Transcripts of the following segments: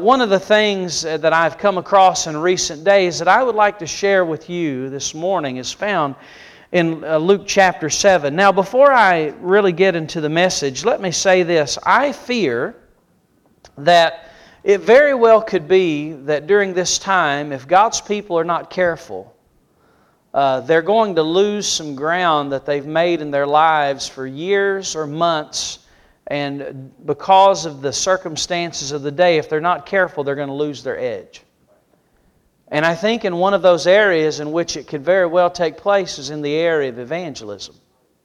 one of the things that I've come across in recent days that I would like to share with you this morning is found in Luke chapter 7. Now, before I really get into the message, let me say this. I fear that it very well could be that during this time, if God's people are not careful, they're going to lose some ground that they've made in their lives for years or months. And because of the circumstances of the day, if they're not careful, they're going to lose their edge. And I think in one of those areas in which it could very well take place is in the area of evangelism.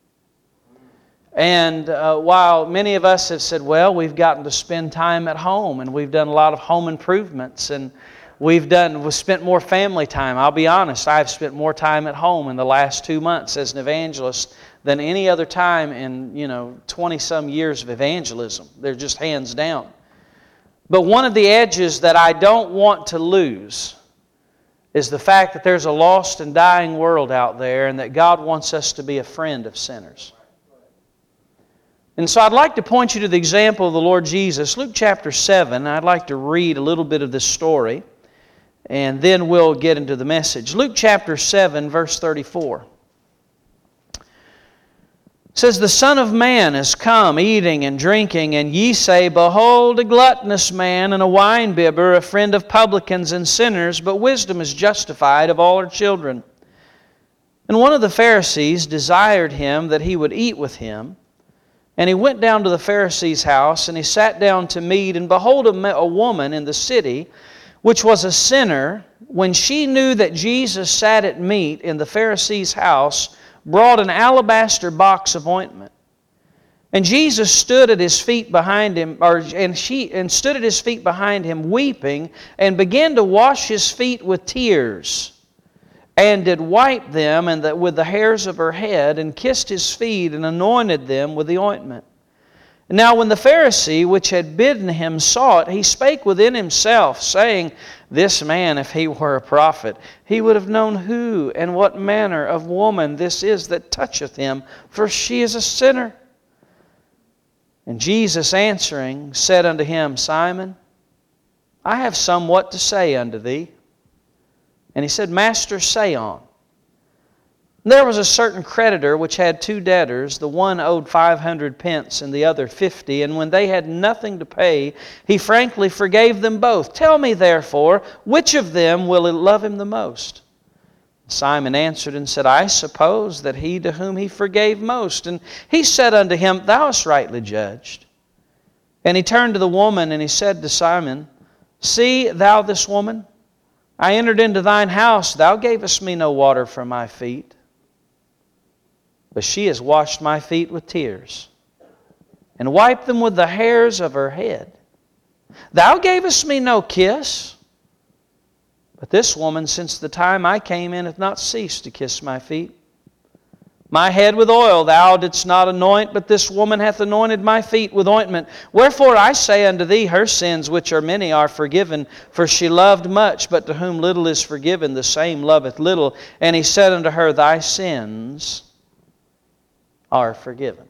And while many of us have said, well, we've gotten to spend time at home and we've done a lot of home improvements and we've spent more family time. I'll be honest, I've spent more time at home in the last 2 months as an evangelist than any other time in 20-some years of evangelism. They're just hands down. But one of the edges that I don't want to lose is the fact that there's a lost and dying world out there and that God wants us to be a friend of sinners. And so I'd like to point you to the example of the Lord Jesus. Luke chapter 7, I'd like to read a little bit of this story, and then we'll get into the message. Luke chapter 7, verse 34. It says, "The Son of Man is come, eating and drinking, and ye say, Behold, a gluttonous man and a winebibber, a friend of publicans and sinners, but wisdom is justified of all her children. And one of the Pharisees desired him that he would eat with him. And he went down to the Pharisee's house, and he sat down to meat. And behold, a woman in the city, which was a sinner, when she knew that Jesus sat at meat in the Pharisee's house, brought an alabaster box of ointment. And Jesus stood at his feet behind him, stood at his feet behind him, weeping, and began to wash his feet with tears, and did wipe them with the hairs of her head, and kissed his feet, and anointed them with the ointment. Now when the Pharisee which had bidden him saw it, he spake within himself, saying, This man, if he were a prophet, he would have known who and what manner of woman this is that toucheth him, for she is a sinner. And Jesus answering said unto him, Simon, I have somewhat to say unto thee. And he said, Master, say on. There was a certain creditor which had 2 debtors. The one owed 500 pence and the other 50. And when they had nothing to pay, he frankly forgave them both. Tell me therefore, which of them will love him the most? Simon answered and said, I suppose that he to whom he forgave most. And he said unto him, Thou hast rightly judged. And he turned to the woman and he said to Simon, See thou this woman? I entered into thine house. Thou gavest me no water for my feet, but she has washed my feet with tears and wiped them with the hairs of her head. Thou gavest me no kiss, but this woman, since the time I came in, hath not ceased to kiss my feet. My head with oil thou didst not anoint, but this woman hath anointed my feet with ointment. Wherefore I say unto thee, her sins, which are many, are forgiven, for she loved much, but to whom little is forgiven, the same loveth little. And he said unto her, Thy sins are forgiven.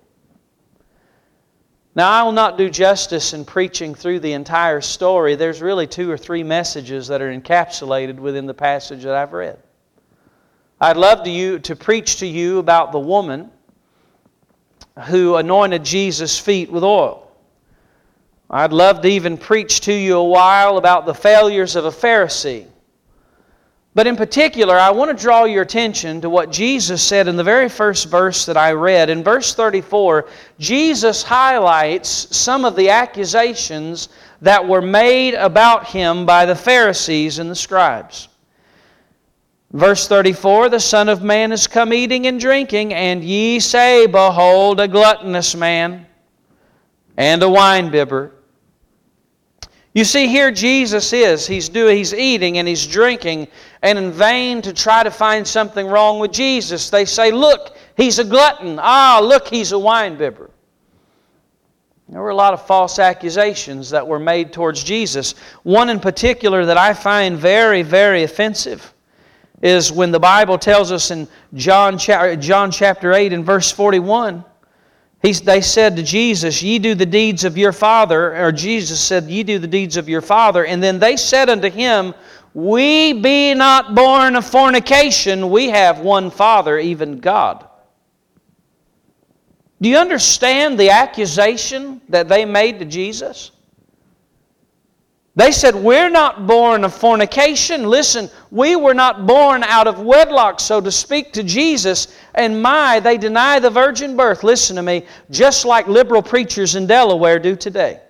Now, I will not do justice in preaching through the entire story. There's really 2 or 3 messages that are encapsulated within the passage that I've read. I'd love to preach to you about the woman who anointed Jesus' feet with oil. I'd love to even preach to you a while about the failures of a Pharisee. But in particular, I want to draw your attention to what Jesus said in the very first verse that I read. In verse 34, Jesus highlights some of the accusations that were made about Him by the Pharisees and the scribes. Verse 34, The Son of Man is come eating and drinking, and ye say, Behold, a gluttonous man, and a winebibber. You see, here Jesus is. He's eating and He's drinking, and in vain to try to find something wrong with Jesus. They say, Look, He's a glutton. Look, He's a winebibber. There were a lot of false accusations that were made towards Jesus. One in particular that I find very, very offensive is when the Bible tells us in John chapter 8 and verse 41, They said to Jesus, "Ye do the deeds of your father," or Jesus said, "Ye do the deeds of your father." And then they said unto him, "We be not born of fornication, we have one Father, even God." Do you understand the accusation that they made to Jesus? They said, "We're not born of fornication." Listen, we were not born out of wedlock, so to speak, to Jesus. And they deny the virgin birth. Listen to me, just like liberal preachers in Delaware do today.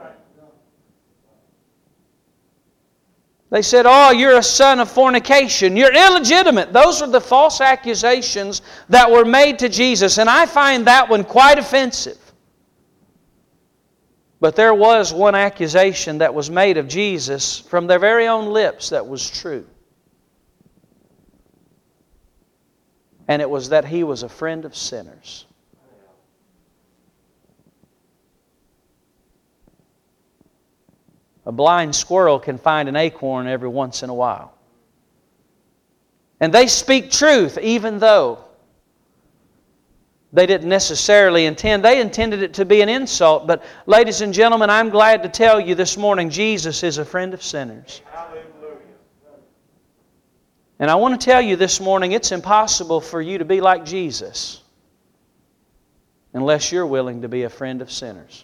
They said, "Oh, you're a son of fornication. You're illegitimate." Those were the false accusations that were made to Jesus. And I find that one quite offensive. But there was one accusation that was made of Jesus from their very own lips that was true. And it was that He was a friend of sinners. A blind squirrel can find an acorn every once in a while. And they speak truth even though they didn't necessarily intend. They intended it to be an insult. But ladies and gentlemen, I'm glad to tell you this morning, Jesus is a friend of sinners. Hallelujah. And I want to tell you this morning, it's impossible for you to be like Jesus unless you're willing to be a friend of sinners.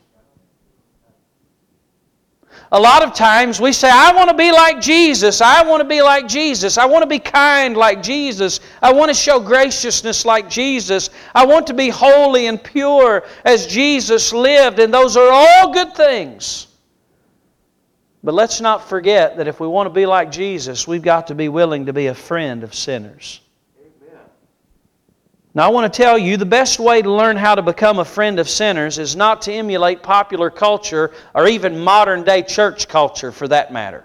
A lot of times we say, "I want to be like Jesus. I want to be like Jesus. I want to be kind like Jesus. I want to show graciousness like Jesus. I want to be holy and pure as Jesus lived." And those are all good things. But let's not forget that if we want to be like Jesus, we've got to be willing to be a friend of sinners. Now, I want to tell you, the best way to learn how to become a friend of sinners is not to emulate popular culture or even modern-day church culture, for that matter.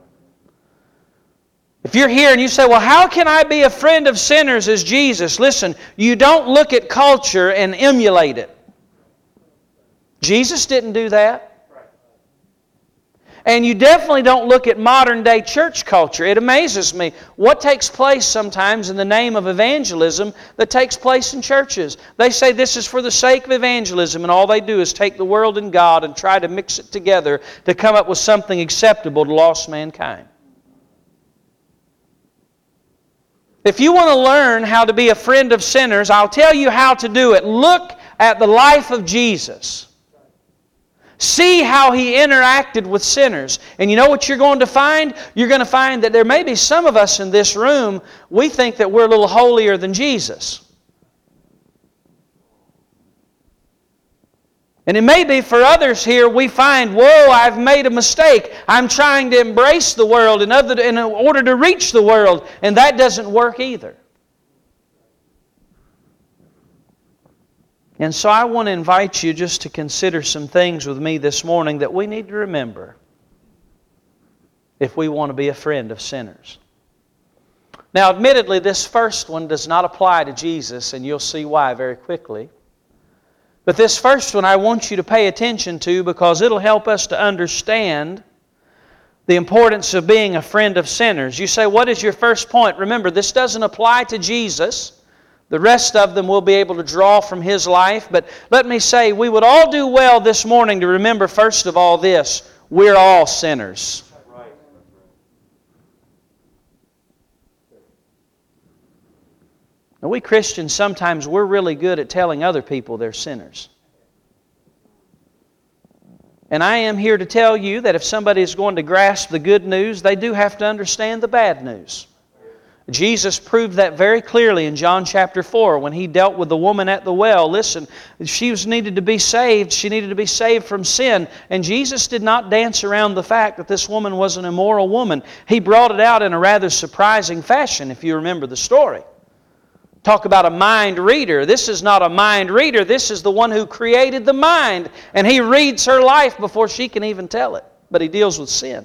If you're here and you say, "Well, how can I be a friend of sinners as Jesus?" Listen, you don't look at culture and emulate it. Jesus didn't do that. And you definitely don't look at modern-day church culture. It amazes me what takes place sometimes in the name of evangelism that takes place in churches. They say this is for the sake of evangelism, and all they do is take the world and God and try to mix it together to come up with something acceptable to lost mankind. If you want to learn how to be a friend of sinners, I'll tell you how to do it. Look at the life of Jesus. See how He interacted with sinners. And you know what you're going to find? You're going to find that there may be some of us in this room, we think that we're a little holier than Jesus. And it may be for others here, we find, "Whoa, I've made a mistake. I'm trying to embrace the world in order to reach the world." And that doesn't work either. And so I want to invite you just to consider some things with me this morning that we need to remember if we want to be a friend of sinners. Now, admittedly, this first one does not apply to Jesus, and you'll see why very quickly. But this first one I want you to pay attention to because it'll help us to understand the importance of being a friend of sinners. You say, "What is your first point?" Remember, this doesn't apply to Jesus. The rest of them we'll be able to draw from His life. But let me say, we would all do well this morning to remember, first of all, this: we're all sinners. Now, we Christians, sometimes we're really good at telling other people they're sinners. And I am here to tell you that if somebody is going to grasp the good news, they do have to understand the bad news. Jesus proved that very clearly in John chapter 4 when He dealt with the woman at the well. Listen, she needed to be saved. She needed to be saved from sin. And Jesus did not dance around the fact that this woman was an immoral woman. He brought it out in a rather surprising fashion, if you remember the story. Talk about a mind reader. This is not a mind reader. This is the one who created the mind. And He reads her life before she can even tell it. But He deals with sin.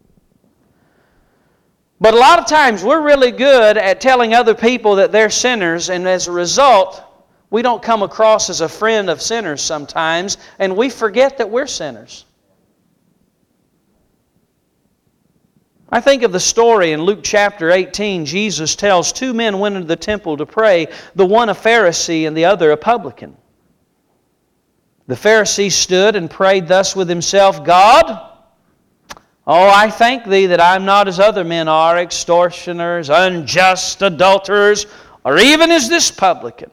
But a lot of times we're really good at telling other people that they're sinners, and as a result, we don't come across as a friend of sinners sometimes, and we forget that we're sinners. I think of the story in Luke chapter 18. Jesus tells two men went into the temple to pray, the one a Pharisee and the other a publican. The Pharisee stood and prayed thus with himself, God, oh, I thank Thee that I am not as other men are, extortioners, unjust, adulterers, or even as this publican.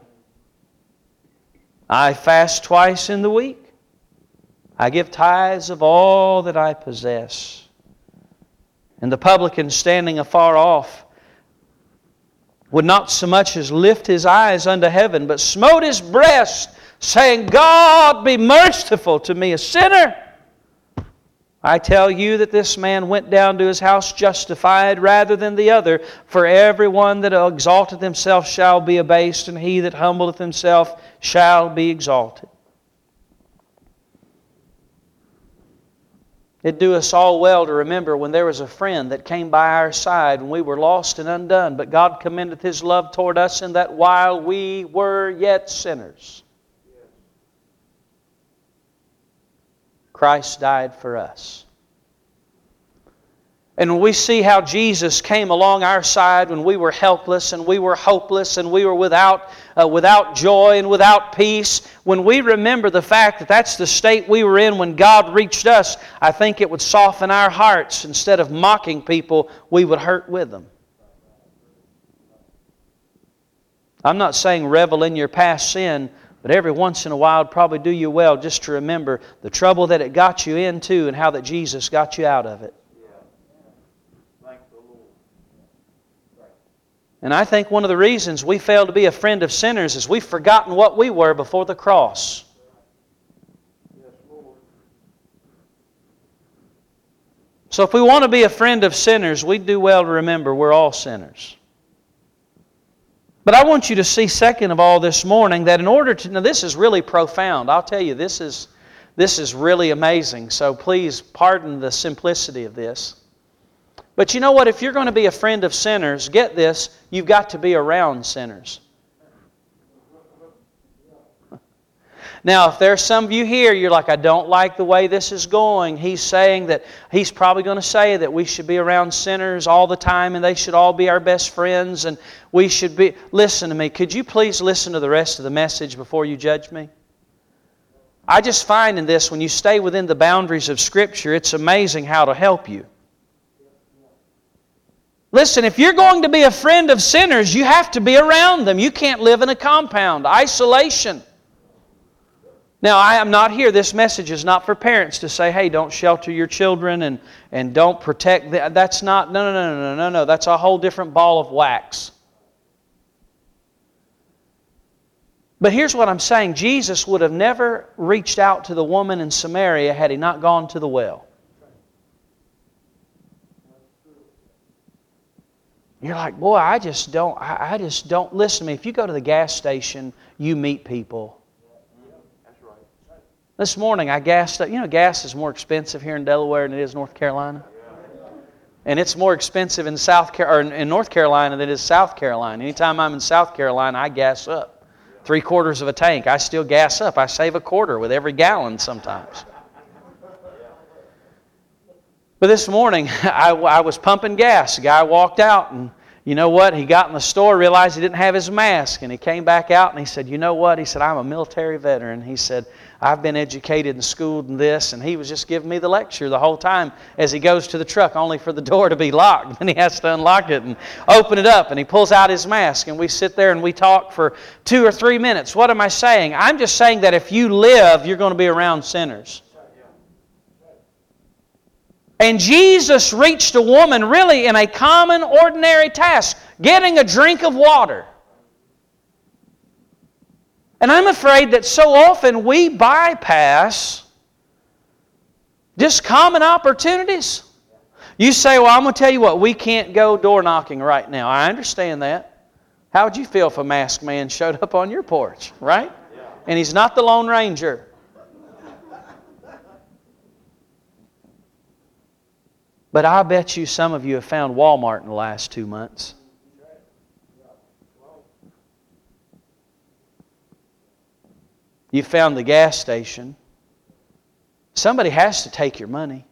I fast twice in the week. I give tithes of all that I possess. And the publican, standing afar off, would not so much as lift his eyes unto heaven, but smote his breast, saying, God, be merciful to me, a sinner. I tell you that this man went down to his house justified rather than the other. For everyone that exalteth himself shall be abased, and he that humbleth himself shall be exalted. It'd do us all well to remember when there was a friend that came by our side when we were lost and undone, but God commendeth His love toward us in that while we were yet sinners, Christ died for us. And when we see how Jesus came along our side when we were helpless and we were hopeless and we were without joy and without peace, when we remember the fact that that's the state we were in when God reached us, I think it would soften our hearts. Instead of mocking people, we would hurt with them. I'm not saying revel in your past sin, but every once in a while it'd probably do you well just to remember the trouble that it got you into and how that Jesus got you out of it. And I think one of the reasons we fail to be a friend of sinners is we've forgotten what we were before the cross. So if we want to be a friend of sinners, we do well to remember we're all sinners. But I want you to see, second of all, this morning, that in order to... Now, this is really profound. I'll tell you, this is really amazing. So please pardon the simplicity of this. But you know what? If you're going to be a friend of sinners, get this, you've got to be around sinners. Now, if there's some of you here, you're like, I don't like the way this is going. He's saying that, he's probably going to say that we should be around sinners all the time and they should all be our best friends and we should be... Listen to me. Could you please listen to the rest of the message before you judge me? I just find in this, when you stay within the boundaries of Scripture, it's amazing how to help you. Listen, if you're going to be a friend of sinners, you have to be around them. You can't live in a compound. Isolation. Now, I am not here. This message is not for parents to say, hey, don't shelter your children and don't protect them. That's not, no. That's a whole different ball of wax. But here's what I'm saying. Jesus would have never reached out to the woman in Samaria had He not gone to the well. You're like, boy, I just don't, listen to me. If you go to the gas station, you meet people. This morning I gassed up. You know, gas is more expensive here in Delaware than it is North Carolina. And it's more expensive in in North Carolina than it is South Carolina. Anytime I'm in South Carolina, I gas up. 3/4 of a tank. I still gas up. I save a quarter with every gallon sometimes. But this morning, I was pumping gas. A guy walked out, and you know what? He got in the store, realized he didn't have his mask, and he came back out, and he said, you know what? He said, I'm a military veteran. He said, I've been educated and schooled in this, and he was just giving me the lecture the whole time as he goes to the truck, only for the door to be locked. And he has to unlock it and open it up, and he pulls out his mask, and we sit there and we talk for 2 or 3 minutes. What am I saying? I'm just saying that if you live, you're going to be around sinners. And Jesus reached a woman really in a common, ordinary task, getting a drink of water. And I'm afraid that so often we bypass just common opportunities. You say, well, I'm going to tell you what, we can't go door knocking right now. I understand that. How would you feel if a masked man showed up on your porch, right? And he's not the Lone Ranger. But I bet you some of you have found Walmart in the last 2 months. You found the gas station. Somebody has to take your money.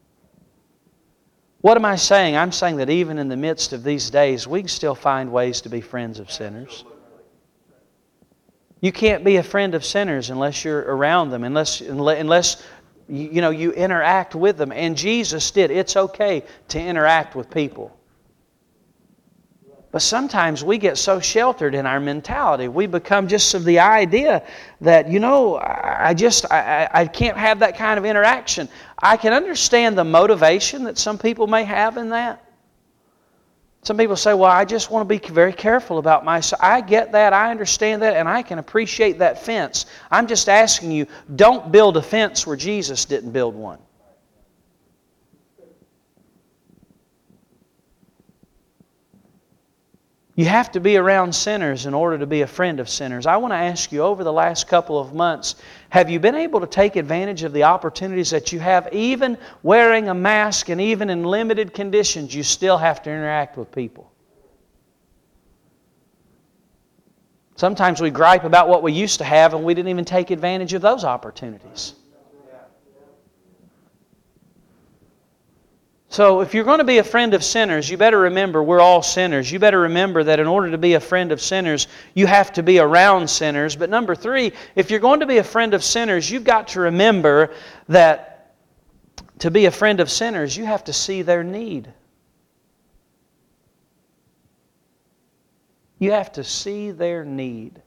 What am I saying? I'm saying that even in the midst of these days, we can still find ways to be friends of sinners. You can't be a friend of sinners unless you're around them, unless you interact with them. And Jesus did. It's okay to interact with people. But sometimes we get so sheltered in our mentality. We become just of the idea that, I can't have that kind of interaction. I can understand the motivation that some people may have in that. Some people say, well, I just want to be very careful about myself. I get that, I understand that, and I can appreciate that fence. I'm just asking you, don't build a fence where Jesus didn't build one. You have to be around sinners in order to be a friend of sinners. I want to ask you, over the last couple of months, have you been able to take advantage of the opportunities that you have? Even wearing a mask and even in limited conditions, you still have to interact with people. Sometimes we gripe about what we used to have and we didn't even take advantage of those opportunities. So if you're going to be a friend of sinners, you better remember we're all sinners. You better remember that in order to be a friend of sinners, you have to be around sinners. But number 3, if you're going to be a friend of sinners, you've got to remember that to be a friend of sinners, you have to see their need. You have to see their need.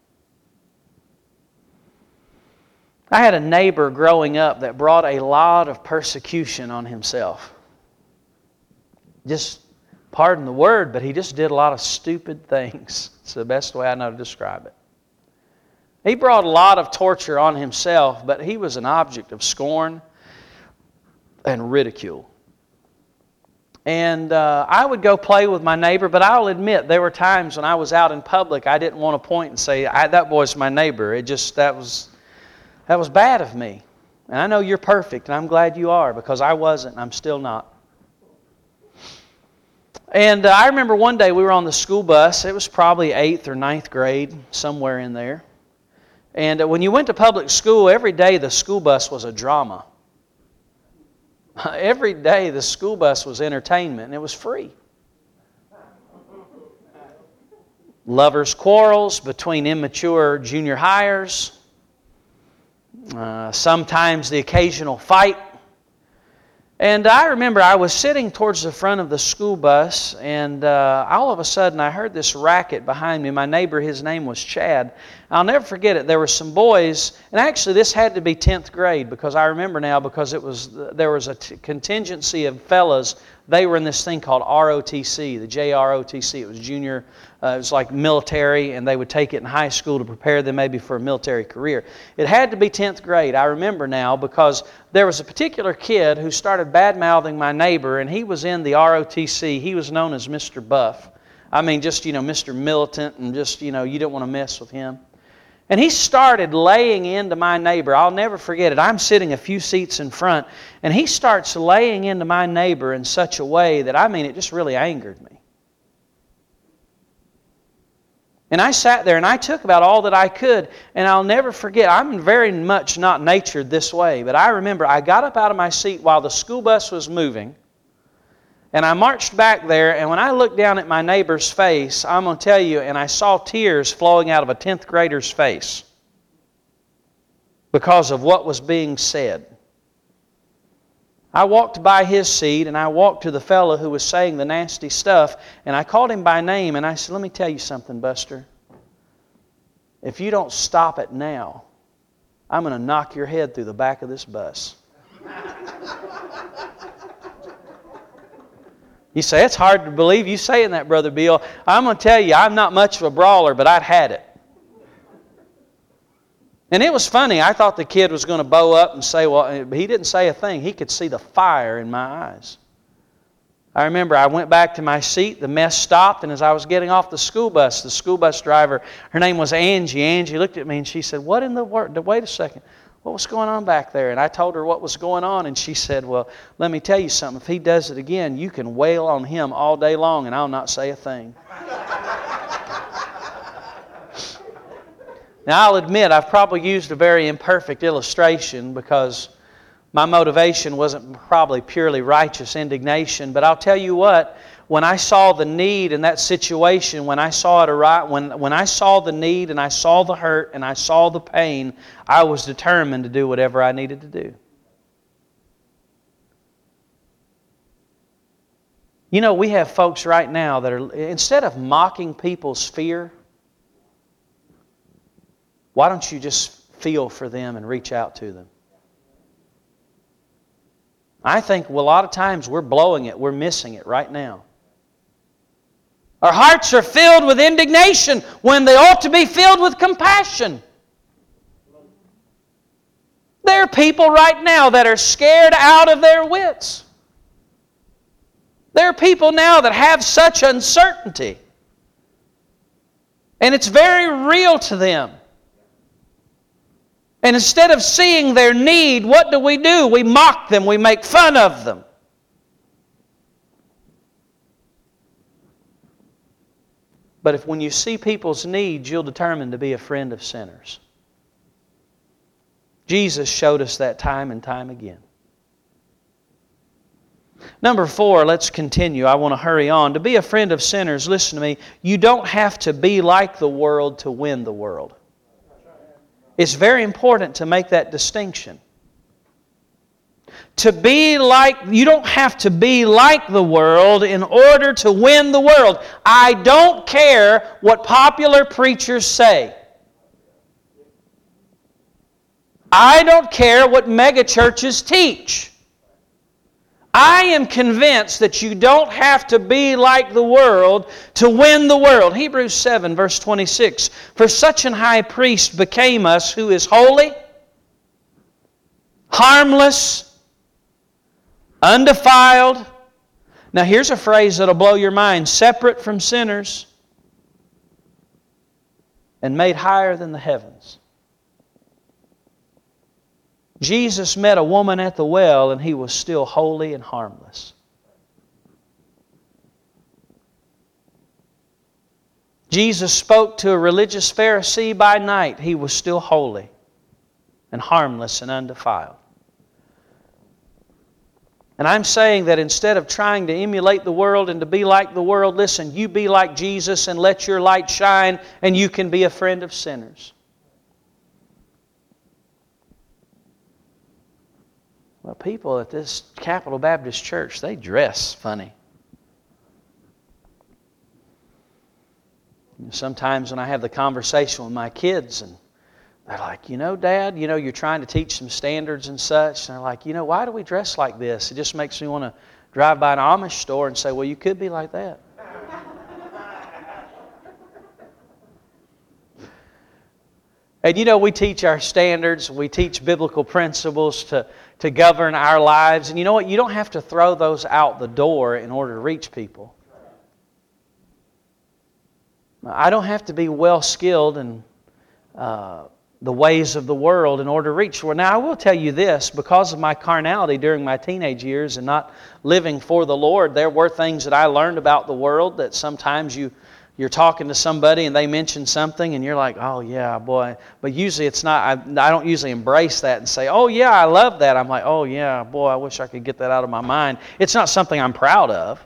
I had a neighbor growing up that brought a lot of persecution on himself. Just, pardon the word, but he just did a lot of stupid things. It's the best way I know to describe it. He brought a lot of torture on himself, but he was an object of scorn and ridicule. And I would go play with my neighbor, but I'll admit there were times when I was out in public I didn't want to point and say, that boy's my neighbor. That was bad of me. And I know you're perfect, and I'm glad you are, because I wasn't, and I'm still not. And I remember one day we were on the school bus. It was probably 8th or 9th grade, somewhere in there. And when you went to public school, every day the school bus was a drama. Every day the school bus was entertainment, and it was free. Lovers' quarrels between immature junior hires. Sometimes the occasional fight. And I remember I was sitting towards the front of the school bus, and all of a sudden I heard this racket behind me. My neighbor, his name was Chad. I'll never forget it. There were some boys, and actually this had to be 10th grade, because I remember now, because there was a contingency of fellas. They were in this thing called ROTC, the JROTC. It was junior, it was like military, and they would take it in high school to prepare them maybe for a military career. It had to be 10th grade, I remember now, because there was a particular kid who started bad-mouthing my neighbor, and he was in the ROTC. He was known as Mr. Buff. I mean, just, Mr. Militant, and just, you didn't want to mess with him. And he started laying into my neighbor. I'll never forget it. I'm sitting a few seats in front, and he starts laying into my neighbor in such a way that, it just really angered me. And I sat there and I took about all that I could, and I'll never forget, I'm very much not natured this way, but I remember I got up out of my seat while the school bus was moving, and I marched back there, and when I looked down at my neighbor's face, I'm going to tell you, and I saw tears flowing out of a 10th grader's face because of what was being said. I walked by his seat, and I walked to the fellow who was saying the nasty stuff, and I called him by name, and I said, let me tell you something, Buster. If you don't stop it now, I'm going to knock your head through the back of this bus. You say, it's hard to believe you saying that, Brother Bill. I'm going to tell you, I'm not much of a brawler, but I'd had it. And it was funny. I thought the kid was going to bow up and say, well, he didn't say a thing. He could see the fire in my eyes. I remember I went back to my seat, the mess stopped, and as I was getting off the school bus driver, her name was Angie. Angie looked at me and she said, what in the world? Wait a second. What was going on back there? And I told her what was going on, and she said, well, let me tell you something. If he does it again, you can wail on him all day long, and I'll not say a thing. Now, I'll admit I've probably used a very imperfect illustration because My motivation wasn't probably purely righteous indignation, but I'll tell you what, when I saw the need in that situation, when I saw when I saw the need and I saw the hurt and I saw the pain, I was determined to do whatever I needed to do. You know, we have folks right now that are, instead of mocking people's fear, why don't you just feel for them and reach out to them? I think a lot of times we're blowing it, we're missing it right now. Our hearts are filled with indignation when they ought to be filled with compassion. There are people right now that are scared out of their wits. There are people now that have such uncertainty. And it's very real to them. And instead of seeing their need, what do? We mock them. We make fun of them. But if when you see people's needs, you'll determine to be a friend of sinners. Jesus showed us that time and time again. Number 4, let's continue. I want to hurry on. To be a friend of sinners, listen to me, you don't have to be like the world to win the world. It's very important to make that distinction. You don't have to be like the world in order to win the world. I don't care what popular preachers say. I don't care what megachurches teach. I am convinced that you don't have to be like the world to win the world. Hebrews 7, verse 26. For such an high priest became us who is holy, harmless, undefiled. Now here's a phrase that'll blow your mind. Separate from sinners and made higher than the heavens. Jesus met a woman at the well and He was still holy and harmless. Jesus spoke to a religious Pharisee by night. He was still holy and harmless and undefiled. And I'm saying that instead of trying to emulate the world and to be like the world, listen, you be like Jesus and let your light shine and you can be a friend of sinners. Well, people at this Capital Baptist Church, they dress funny. Sometimes when I have the conversation with my kids and they're like, Dad, you're trying to teach some standards and such. And they're like, why do we dress like this? It just makes me want to drive by an Amish store and say, well, you could be like that. And we teach our standards, we teach biblical principles to govern our lives. And you know what? You don't have to throw those out the door in order to reach people. I don't have to be well skilled in the ways of the world in order to reach. Well, now I will tell you this, because of my carnality during my teenage years and not living for the Lord, there were things that I learned about the world that sometimes you're talking to somebody and they mention something and you're like, oh yeah, boy. But usually it's not, I don't usually embrace that and say, oh yeah, I love that. I'm like, oh yeah, boy, I wish I could get that out of my mind. It's not something I'm proud of.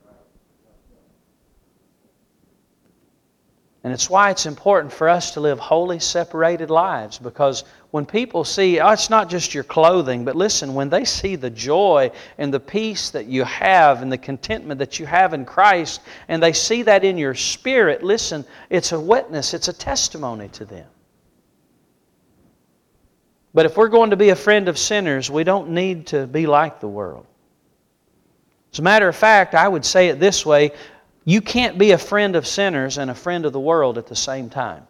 And it's why it's important for us to live holy, separated lives. Because when people see, it's not just your clothing, but listen, when they see the joy and the peace that you have and the contentment that you have in Christ, and they see that in your spirit, listen, it's a witness, it's a testimony to them. But if we're going to be a friend of sinners, we don't need to be like the world. As a matter of fact, I would say it this way, you can't be a friend of sinners and a friend of the world at the same time.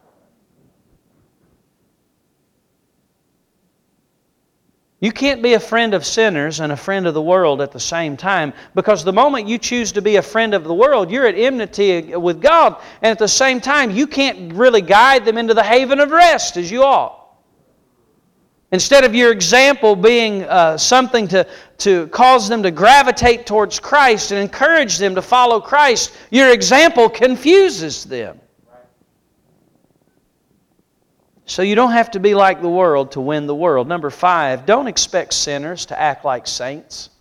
You can't be a friend of sinners and a friend of the world at the same time, because the moment you choose to be a friend of the world, you're at enmity with God, and at the same time, you can't really guide them into the haven of rest as you ought. Instead of your example being something to cause them to gravitate towards Christ and encourage them to follow Christ, your example confuses them. So you don't have to be like the world to win the world. Number 5, don't expect sinners to act like saints.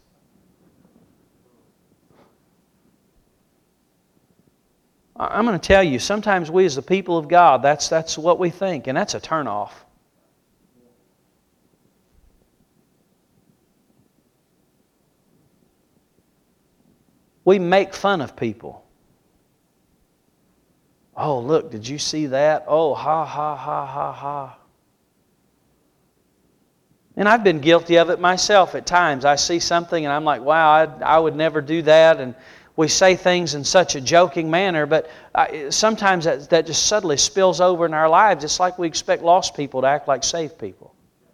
I'm going to tell you, sometimes we as the people of God, that's what we think, and that's a turnoff. We make fun of people. Oh, look, did you see that? Oh, ha, ha, ha, ha, ha. And I've been guilty of it myself at times. I see something and I'm like, wow, I would never do that. And we say things in such a joking manner, but sometimes that just subtly spills over in our lives, just like we expect lost people to act like saved people.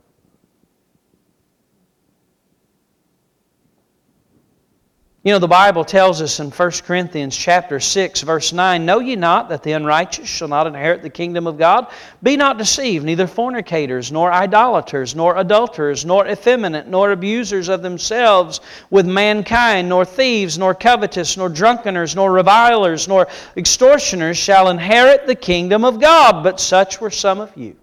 You know, the Bible tells us in 1 Corinthians chapter 6, verse 9, "Know ye not that the unrighteous shall not inherit the kingdom of God? Be not deceived, neither fornicators, nor idolaters, nor adulterers, nor effeminate, nor abusers of themselves with mankind, nor thieves, nor covetous, nor drunkeners, nor revilers, nor extortioners shall inherit the kingdom of God. But such were some of you."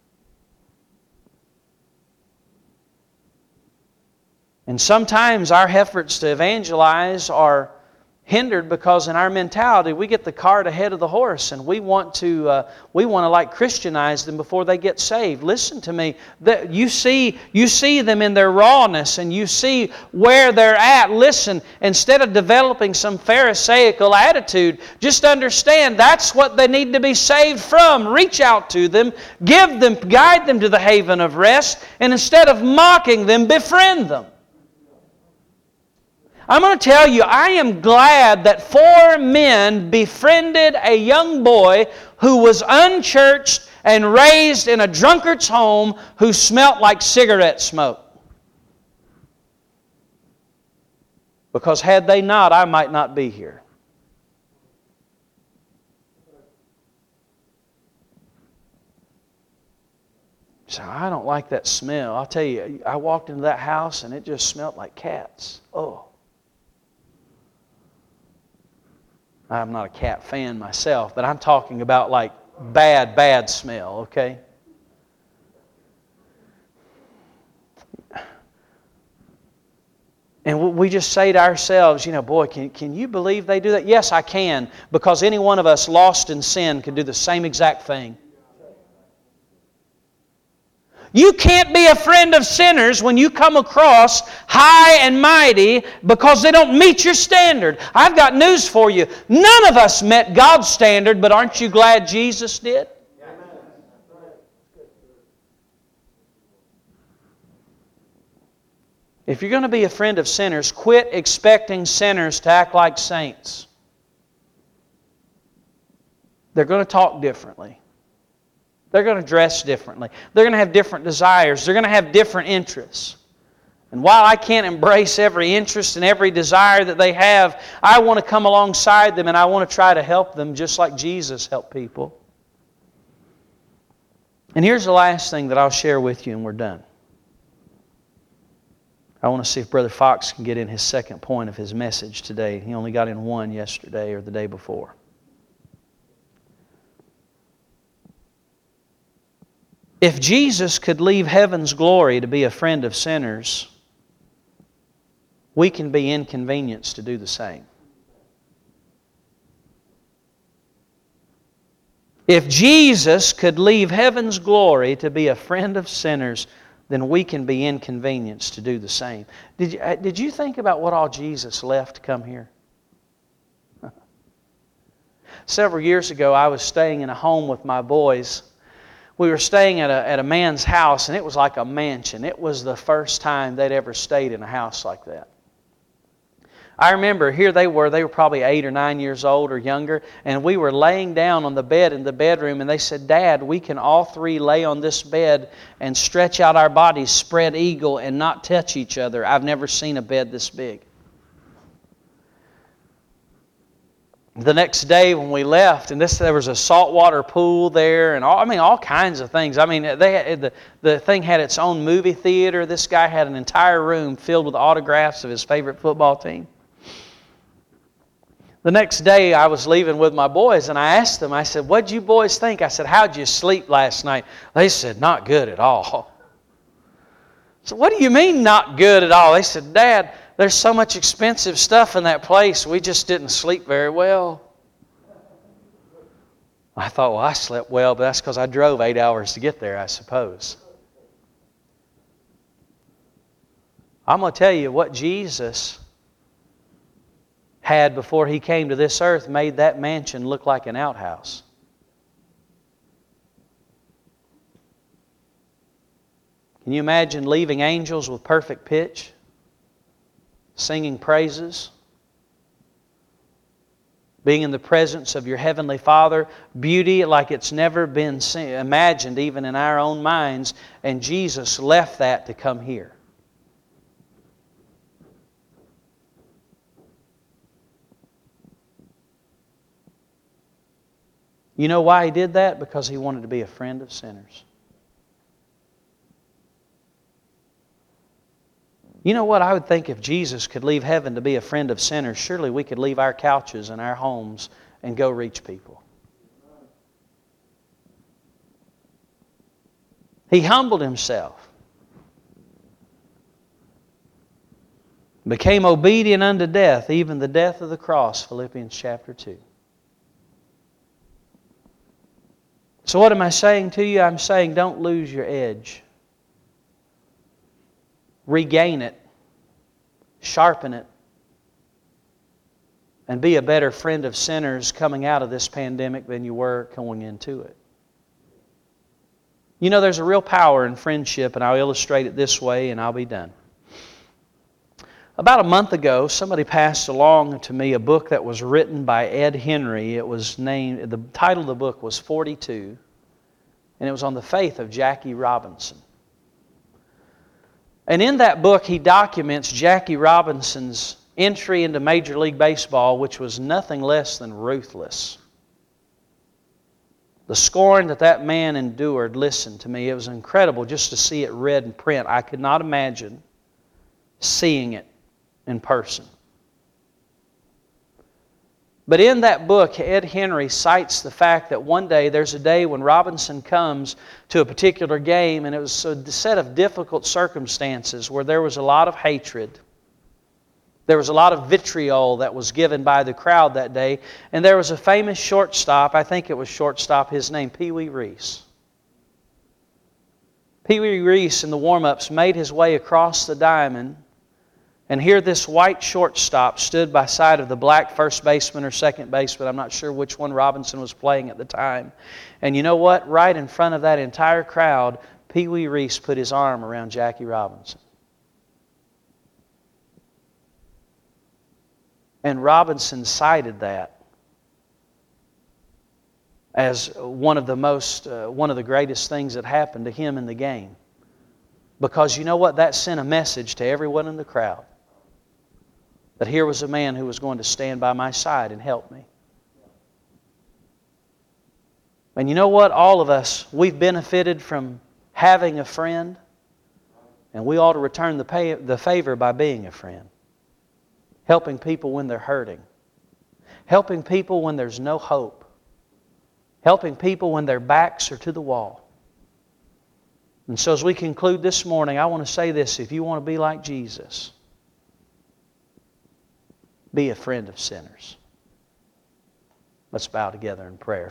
And sometimes our efforts to evangelize are hindered because in our mentality we get the cart ahead of the horse and we want to like Christianize them before they get saved. Listen to me. You see them in their rawness and you see where they're at. Listen, instead of developing some Pharisaical attitude, just understand that's what they need to be saved from. Reach out to them, guide them to the haven of rest, and instead of mocking them, befriend them. I'm going to tell you, I am glad that 4 men befriended a young boy who was unchurched and raised in a drunkard's home who smelt like cigarette smoke. Because had they not, I might not be here. So I don't like that smell. I'll tell you, I walked into that house and it just smelled like cats. Oh. I'm not a cat fan myself, but I'm talking about like bad smell, okay? And we just say to ourselves, boy, can you believe they do that? Yes, I can, because any one of us lost in sin can do the same exact thing. You can't be a friend of sinners when you come across high and mighty because they don't meet your standard. I've got news for you. None of us met God's standard, but aren't you glad Jesus did? If you're going to be a friend of sinners, quit expecting sinners to act like saints. They're going to talk differently. They're going to dress differently. They're going to have different desires. They're going to have different interests. And while I can't embrace every interest and every desire that they have, I want to come alongside them and I want to try to help them just like Jesus helped people. And here's the last thing that I'll share with you and we're done. I want to see if Brother Fox can get in his second point of his message today. He only got in one yesterday or the day before. If Jesus could leave heaven's glory to be a friend of sinners, we can be inconvenienced to do the same. If Jesus could leave heaven's glory to be a friend of sinners, then we can be inconvenienced to do the same. Did you think about what all Jesus left to come here? Several years ago, I was staying in a home with my boys. We were staying at a man's house, and it was like a mansion. It was the first time they'd ever stayed in a house like that. I remember here they were probably 8 or 9 years old or younger, and we were laying down on the bed in the bedroom, and they said, "Dad, we can all three lay on this bed and stretch out our bodies, spread eagle, and not touch each other. I've never seen a bed this big." The next day when we left, and there was a saltwater pool there, and all kinds of things. The thing had its own movie theater. This guy had an entire room filled with autographs of his favorite football team. The next day I was leaving with my boys and I asked them, I said, "What'd you boys think?" I said, "How'd you sleep last night?" They said, "Not good at all." So what do you mean not good at all? They said, "Dad, there's so much expensive stuff in that place, we just didn't sleep very well." I thought, well, I slept well, but that's because I drove 8 hours to get there, I suppose. I'm going to tell you what Jesus had before He came to this earth made that mansion look like an outhouse. Can you imagine leaving angels with perfect pitch, singing praises, being in the presence of your Heavenly Father, beauty like it's never been imagined even in our own minds, and Jesus left that to come here. You know why He did that? Because He wanted to be a friend of sinners. You know what? I would think if Jesus could leave heaven to be a friend of sinners, surely we could leave our couches and our homes and go reach people. He humbled Himself, became obedient unto death, even the death of the cross, Philippians chapter 2. So what am I saying to you? I'm saying don't lose your edge. Regain it. Sharpen it. And be a better friend of sinners coming out of this pandemic than you were going into it. You know, there's a real power in friendship, and I'll illustrate it this way and I'll be done. About a month ago, somebody passed along to me a book that was written by Ed Henry. It was named, the title of the book was 42, and it was on the faith of Jackie Robinson. And in that book, he documents Jackie Robinson's entry into Major League Baseball, which was nothing less than ruthless. The scorn that man endured, listen to me, it was incredible just to see it read in print. I could not imagine seeing it in person. But in that book, Ed Henry cites the fact that one day, there's a day when Robinson comes to a particular game, and it was a set of difficult circumstances where there was a lot of hatred. There was a lot of vitriol that was given by the crowd that day. And there was a famous shortstop, I think it was shortstop, his name, Pee Wee Reese. Pee Wee Reese in the warm-ups made his way across the diamond, and here this white shortstop stood by side of the black first baseman or second baseman. I'm not sure which one Robinson was playing at the time. And you know what? Right in front of that entire crowd, Pee Wee Reese put his arm around Jackie Robinson. And Robinson cited that as one of the greatest things that happened to him in the game. Because you know what? That sent a message to everyone in the crowd. That here was a man who was going to stand by my side and help me. And you know what? All of us, we've benefited from having a friend. And we ought to return the favor by being a friend. Helping people when they're hurting. Helping people when there's no hope. Helping people when their backs are to the wall. And so as we conclude this morning, I want to say this. If you want to be like Jesus, be a friend of sinners. Let's bow together in prayer.